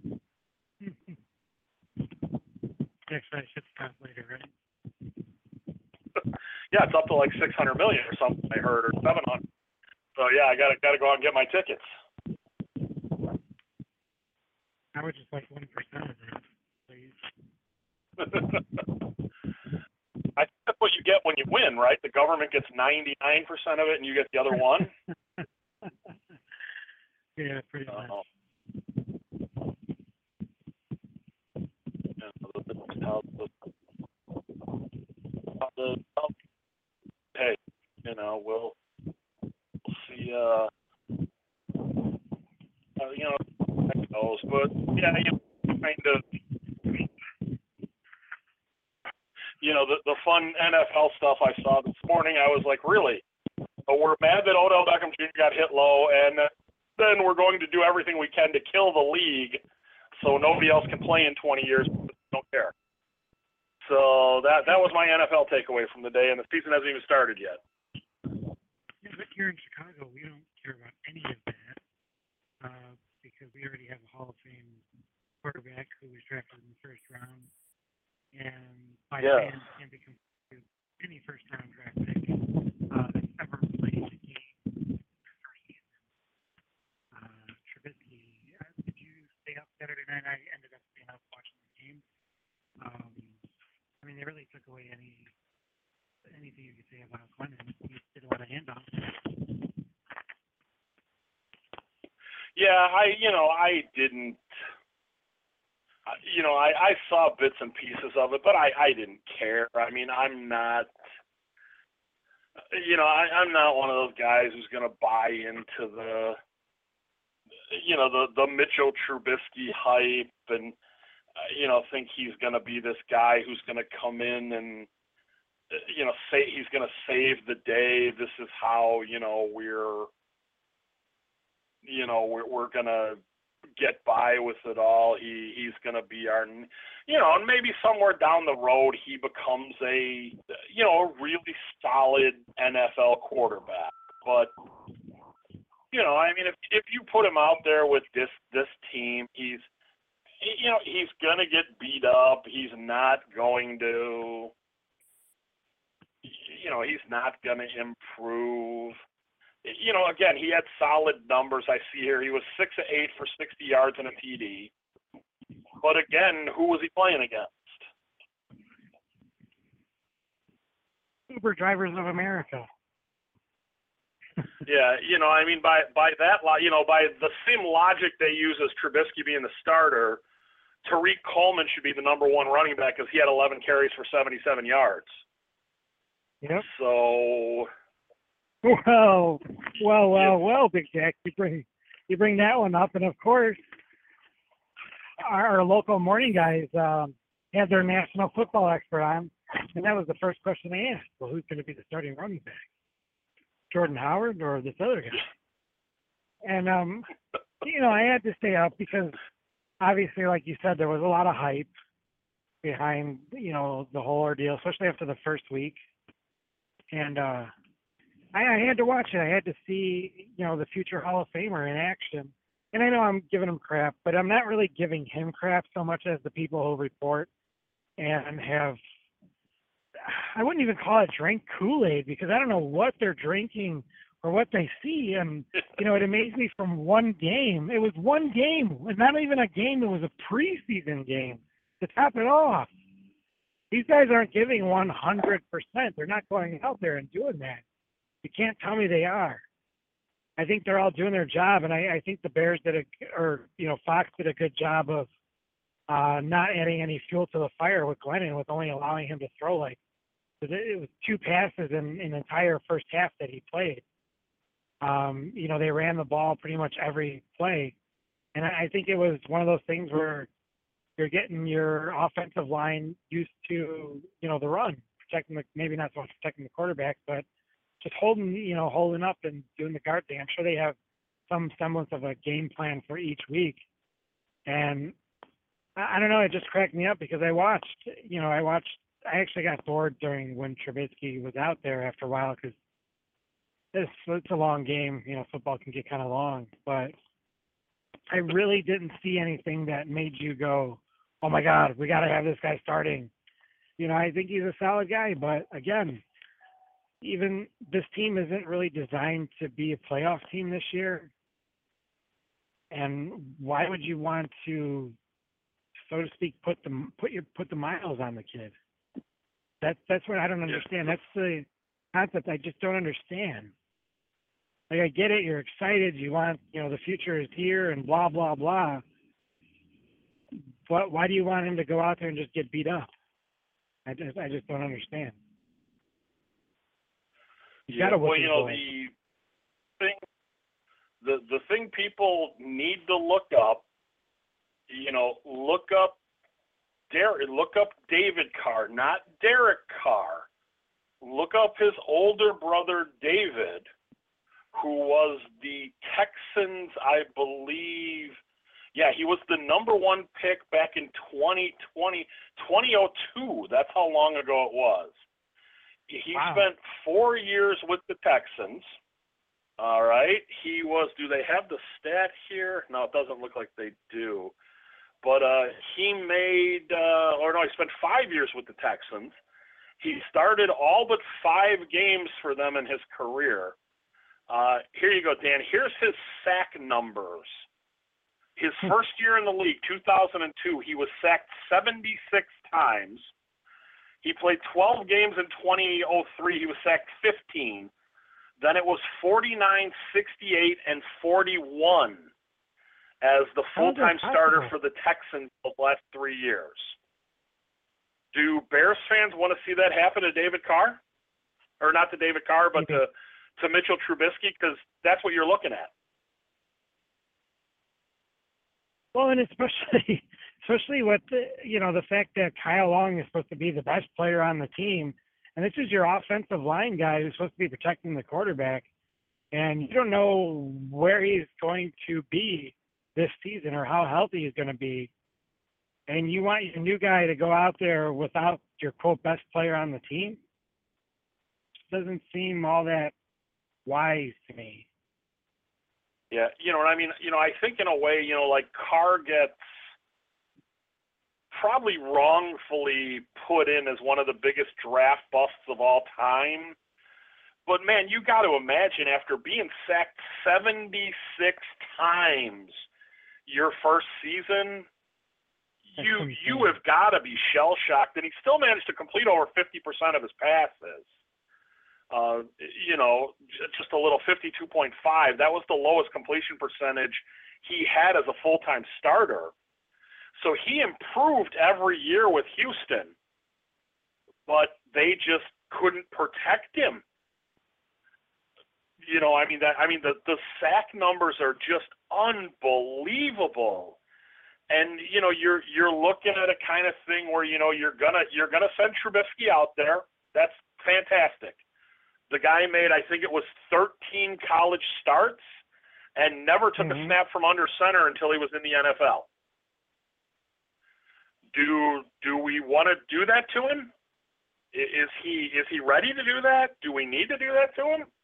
C: Next I should stop later, right?
B: Yeah, it's up to like six hundred million or something I heard, or seven hundred. So yeah, I gotta gotta go out and get my tickets.
C: I would just like one percent of that, please.
B: I think that's what you get when you win, right? The government gets ninety-nine percent of it, and you get the other one.
C: Yeah, pretty much.
B: Uh, hey, you know, we'll, we'll see. Uh, uh, you know, who knows? But yeah, you know, kind of. You know, the the fun N F L stuff I saw this morning, I was like, really? But we're mad that Odell Beckham Junior got hit low, and then we're going to do everything we can to kill the league so nobody else can play in twenty years. Don't care. So that that was my N F L takeaway from the day, and the season hasn't even started yet.
C: Yeah, but here in Chicago, we don't care about any of that uh, because we already have a Hall of Fame quarterback who was drafted in the first round, and by
B: Yeah.
C: fans can become any first-round draft pick uh, that's ever played a game in their first season. Uh, Trubisky, uh, did you stay up Saturday night? I ended up staying up watching the game. Um, I mean, they really took away any anything you could say about Clemens. He did a lot of handoffs.
B: Yeah, I you know I didn't. You know, I, I saw bits and pieces of it, but I, I didn't care. I mean, I'm not, you know, I, I'm not one of those guys who's going to buy into the, you know, the, the Mitchell Trubisky hype and, uh, you know, think he's going to be this guy who's going to come in and, you know, say he's going to save the day. This is how, you know, we're, you know, we're, we're going to get by with it all. He he's going to be our, you know, and maybe somewhere down the road he becomes a, you know, a really solid N F L quarterback. But, you know, I mean, if if you put him out there with this this team, he's, you know, he's going to get beat up. He's not going to, you know, he's not going to improve. You know, again, he had solid numbers. I see here he was six of eight for sixty yards and a T D. But again, who was he playing against?
C: Uber drivers of America.
B: Yeah, you know, I mean, by by that, you know, by the same logic they use as Trubisky being the starter, Tariq Coleman should be the number one running back because he had eleven carries for seventy-seven yards.
C: Yep.
B: So,
C: Well, well, well, well, Big Jack, you bring you bring that one up, and of course, our, our local morning guys um, had their national football expert on, and that was the first question they asked. Well, who's going to be the starting running back? Jordan Howard or this other guy? And um, you know, I had to stay up because obviously, like you said, there was a lot of hype behind you know the whole ordeal, especially after the first week, and. uh I, I had to watch it. I had to see, you know, the future Hall of Famer in action. And I know I'm giving him crap, but I'm not really giving him crap so much as the people who report and have, I wouldn't even call it drink Kool-Aid because I don't know what they're drinking or what they see. And, you know, it amazed me from one game. It was one game, not even a game. It was a preseason game to top it off. These guys aren't giving one hundred percent. They're not going out there and doing that. You can't tell me they are. I think they're all doing their job, and I, I think the Bears did a, or you know, Fox did a good job of uh, not adding any fuel to the fire with Glennon, with only allowing him to throw like it was two passes in, in the entire first half that he played. Um, you know, they ran the ball pretty much every play, and I, I think it was one of those things where you're getting your offensive line used to, you know, the run, protecting the maybe not so much protecting the quarterback, but just holding, you know, holding up and doing the guard thing. I'm sure they have some semblance of a game plan for each week. And I, I don't know, it just cracked me up because I watched, you know, I watched, I actually got bored during when Trubisky was out there after a while because it's, it's a long game. You know, football can get kind of long. But I really didn't see anything that made you go, oh, my God, we got to have this guy starting. You know, I think he's a solid guy. But, again, even this team isn't really designed to be a playoff team this year. And why would you want to, so to speak, put the put your put the miles on the kid? That's that's what I don't understand. That's the concept I just don't understand. Like I get it, you're excited, you want, you know, the future is here and blah blah blah. But why do you want him to go out there and just get beat up? I just I just don't understand. You
B: yeah,
C: gotta
B: well, you know,
C: goal.
B: the thing, the the thing people need to look up, you know, look up Derek, look up David Carr, not Derek Carr. Look up his older brother David, who was the Texans, I believe. Yeah, he was the number one pick back in twenty twenty, twenty oh two. That's how long ago it was. He
C: Wow.
B: spent four years with the Texans. All right. He was, do they have the stat here? No, it doesn't look like they do. But uh, he made, uh, or no, he spent five years with the Texans. He started all but five games for them in his career. Uh, here you go, Dan. Here's his sack numbers. His first year in the league, two thousand two, he was sacked seventy-six times. He played twelve games in twenty oh three. He was sacked fifteen. Then it was forty-nine, sixty-eight, and forty-one as the full-time starter for the Texans the last three years. Do Bears fans want to see that happen to David Carr? Or not to David Carr, but to, to Mitchell Trubisky? Because that's what you're looking at.
C: Well, and especially, especially with the, you know, the fact that Kyle Long is supposed to be the best player on the team, and this is your offensive line guy who's supposed to be protecting the quarterback, and you don't know where he's going to be this season or how healthy he's going to be, and you want your new guy to go out there without your quote best player on the team? It doesn't seem all that wise to me.
B: Yeah, you know what I mean? You know, I think in a way, you know, like Carr gets probably wrongfully put in as one of the biggest draft busts of all time. But, man, you got to imagine after being sacked seventy-six times your first season, you you have got to be shell-shocked. And he still managed to complete over fifty percent of his passes. Uh, you know, just a little fifty-two point five. That was the lowest completion percentage he had as a full-time starter. So he improved every year with Houston, but they just couldn't protect him. you know, I mean that. I mean the the sack numbers are just unbelievable. And you know, you're you're looking at a kind of thing where you know you're gonna you're gonna send Trubisky out there. That's fantastic. The guy made, I think it was thirteen college starts, and never took
C: mm-hmm.
B: a snap from under center until he was in the N F L. Do do we want to do that to him? Is he is he ready to do that? Do we need to do that to him?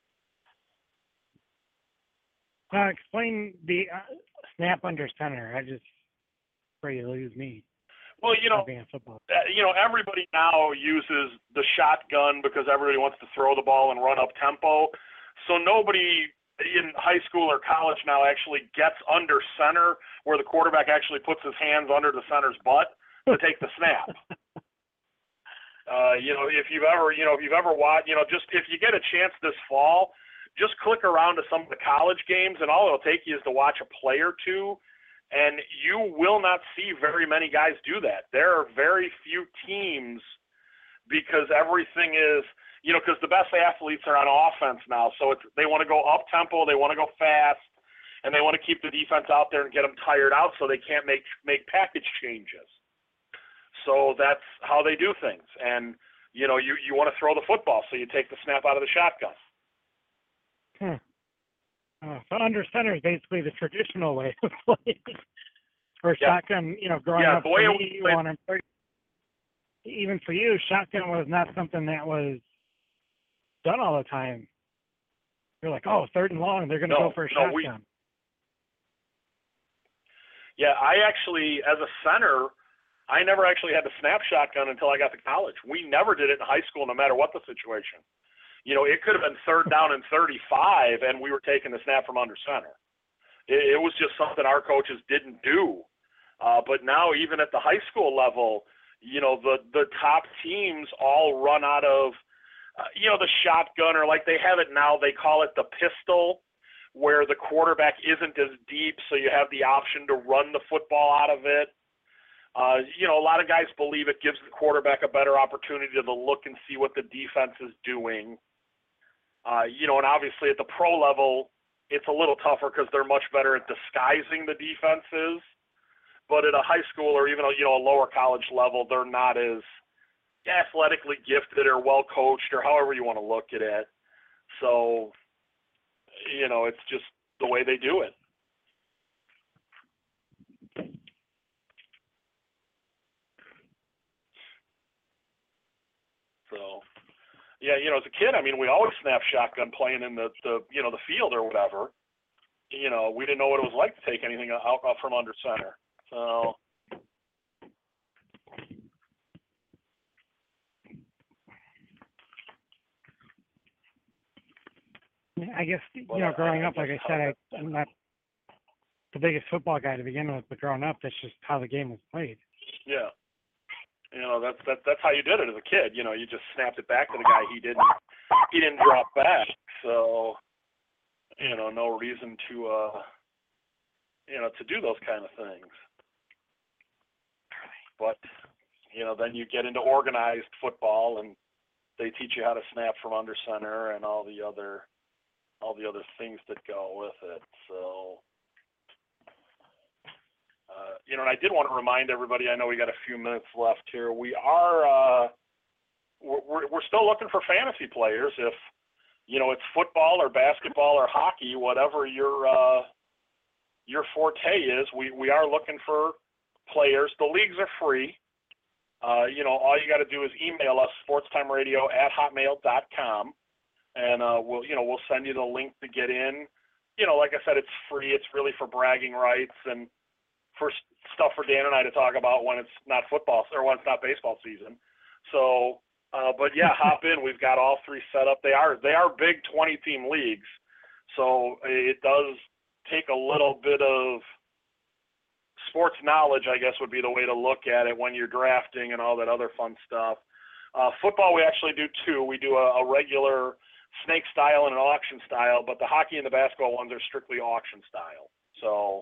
C: Uh, explain the uh, snap under center. I just afraid you lose me.
B: Well, you know, uh, you know, everybody now uses the shotgun because everybody wants to throw the ball and run up tempo. So nobody in high school or college now actually gets under center where the quarterback actually puts his hands under the center's butt to take the snap. uh, you know, if you've ever, you know, if you've ever watched, you know, just if you get a chance this fall, just click around to some of the college games, and all it'll take you is to watch a play or two. And you will not see very many guys do that. There are very few teams because everything is, you know, because the best athletes are on offense now. So it's, they want to go up tempo, they want to go fast, and they want to keep the defense out there and get them tired out so they can't make make package changes. So that's how they do things. And, you know, you, you want to throw the football, so you take the snap out of the shotgun.
C: Hmm. Uh, so under center is basically the traditional way of playing. For
B: yeah.
C: shotgun, you know, growing
B: yeah,
C: up
B: the way
C: for
B: it
C: me,
B: was,
C: when I'm thirty, even for you, shotgun was not something that was done all the time. You're like, oh, third and long, they're going to
B: no,
C: go for a
B: no,
C: shotgun.
B: We, yeah, I actually, as a center, I never actually had to snap shotgun until I got to college. We never did it in high school, no matter what the situation. You know, it could have been third down and thirty-five, and we were taking the snap from under center. It, it was just something our coaches didn't do. Uh, but now, even at the high school level, you know, the, the top teams all run out of, uh, you know, the shotgun, or like they have it now, they call it the pistol, where the quarterback isn't as deep, so you have the option to run the football out of it. Uh, you know, a lot of guys believe it gives the quarterback a better opportunity to look and see what the defense is doing. Uh, you know, and obviously at the pro level, it's a little tougher because they're much better at disguising the defenses. But at a high school or even a, you know, a lower college level, they're not as athletically gifted or well coached or however you want to look at it. So, you know, it's just the way they do it. So, yeah, you know, as a kid, I mean, we always snap shotgun playing in the, the you know, the field or whatever. You know, we didn't know what it was like to take anything out, out from under center. So,
C: I guess, you know, growing up, like I said, I, I'm not the biggest football guy to begin with, but growing up, that's just how the game was played.
B: Yeah. You know, that's that, that's how you did it as a kid. You know, you just snapped it back to the guy. He didn't he didn't drop back. So, you know, no reason to uh, you know, to do those kind of things. But, you know, then you get into organized football, and they teach you how to snap from under center and all the other all the other things that go with it. So, uh, you know, and I did want to remind everybody, I know we got a few minutes left here. We are, uh, we're, we're still looking for fantasy players. If, you know, it's football or basketball or hockey, whatever your, uh, your forte is, we, we are looking for players. The leagues are free. Uh, you know, all you got to do is email us, sportstimeradio at hotmail dot com. And uh, we'll, you know, we'll send you the link to get in. You know, like I said, it's free. It's really for bragging rights and for stuff for Dan and I to talk about when it's not football or when it's not baseball season. So, uh, but yeah, hop in. We've got all three set up. They are they are big twenty team leagues, so it does take a little bit of sports knowledge, I guess, would be the way to look at it when you're drafting and all that other fun stuff. Uh, football, we actually do two. We do a, a regular snake style and an auction style, but the hockey and the basketball ones are strictly auction style. So,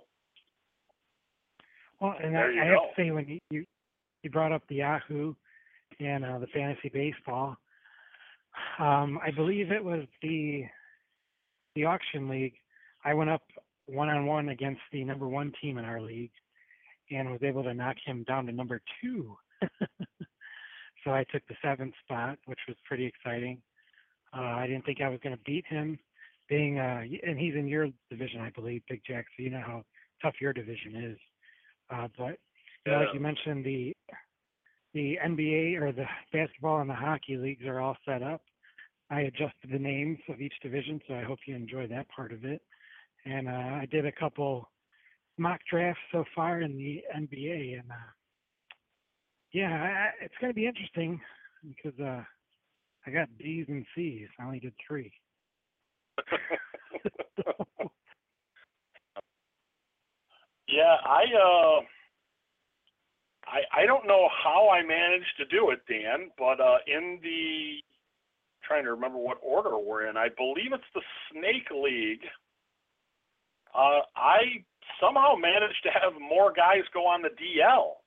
C: well, and
B: there
C: I,
B: you
C: I
B: go.
C: have to say, when you you brought up the Yahoo and uh, the fantasy baseball, um, I believe it was the the auction league, I went up one-on-one against the number one team in our league and was able to knock him down to number two. So I took the seventh spot, which was pretty exciting. Uh, I didn't think I was going to beat him, being uh, and he's in your division, I believe, Big Jack. So you know how tough your division is. Uh, but you know, like you mentioned, the the N B A or the basketball and the hockey leagues are all set up. I adjusted the names of each division, so I hope you enjoy that part of it. And uh, I did a couple mock drafts so far in the N B A, and uh, yeah, I, it's going to be interesting because uh, I got B's and C's. I only did three.
B: Yeah, I uh, I I don't know how I managed to do it, Dan, but uh, in the trying to remember what order we're in. I believe it's the Snake League. Uh, I somehow managed to have more guys go on the D L.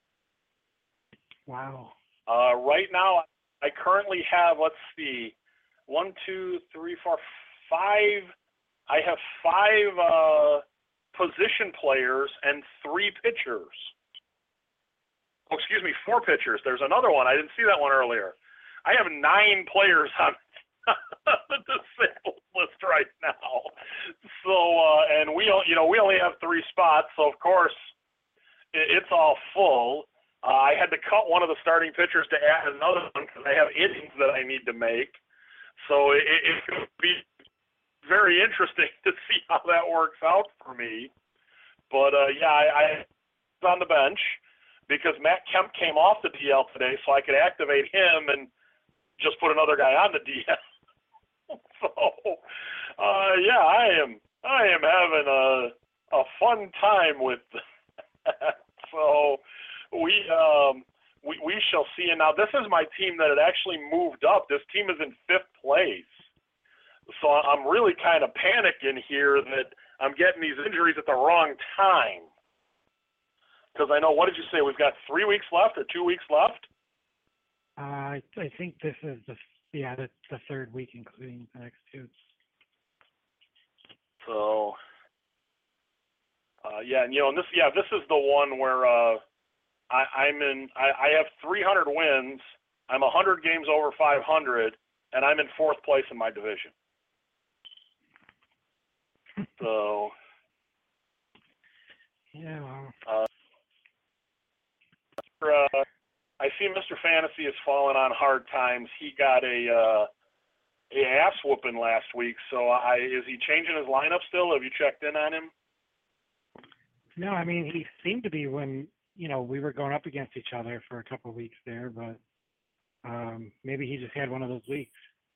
C: Wow.
B: Uh, right now, I currently have, let's see, one, two, three, four, five. I have five uh, position players and three pitchers. Oh, excuse me, four pitchers. There's another one. I didn't see that one earlier. I have nine players on the disabled list right now. So, uh, and we, you know, we only have three spots, so of course it's all full. Uh, I had to cut one of the starting pitchers to add another one because I have innings that I need to make. So it, it could be very interesting to see how that works out for me. But uh, yeah, I, I was on the bench because Matt Kemp came off the D L today, so I could activate him and just put another guy on the D L. So, uh, yeah, I am I am having a a fun time with that. So we um we we shall see. And now this is my team that had actually moved up. This team is in fifth place. So I'm really kind of panicking here that I'm getting these injuries at the wrong time. Because I know, what did you say? We've got three weeks left or two weeks left?
C: Uh, I, I think this is the yeah the, the third week, including the next two.
B: So, uh, yeah, and you know, and this yeah this is the one where uh, I, I'm in. I, I have three hundred wins. I'm one hundred games over five hundred, and I'm in fourth place in my division. So,
C: yeah. Well.
B: Uh, uh, I see Mister Fantasy has fallen on hard times. He got a uh, a ass whooping last week. So, I is he changing his lineup still? Have you checked in on him?
C: No, I mean, he seemed to be when, you know, we were going up against each other for a couple of weeks there, but um, maybe he just had one of those weeks.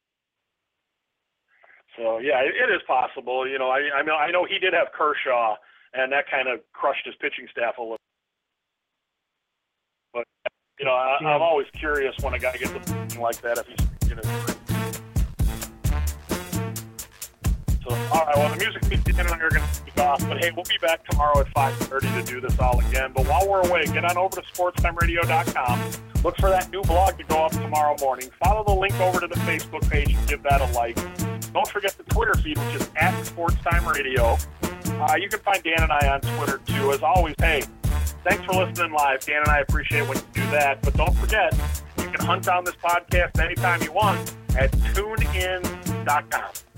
B: So, yeah, it, it is possible. You know, I I know I know he did have Kershaw, and that kind of crushed his pitching staff a little. But you know, I,
C: yeah.
B: I'm always curious when a guy gets a thing like that if he's you know. So, all right. Well, the music means Dan and I are going to kick off, but hey, we'll be back tomorrow at five thirty to do this all again. But while we're away, get on over to sports time radio dot com. Look for that new blog to go up tomorrow morning. Follow the link over to the Facebook page and give that a like. Don't forget the Twitter feed, which is at SportsTimeRadio. Uh, you can find Dan and I on Twitter, too. As always, hey, thanks for listening live. Dan and I appreciate when you do that. But don't forget, you can hunt down this podcast anytime you want at tune in dot com.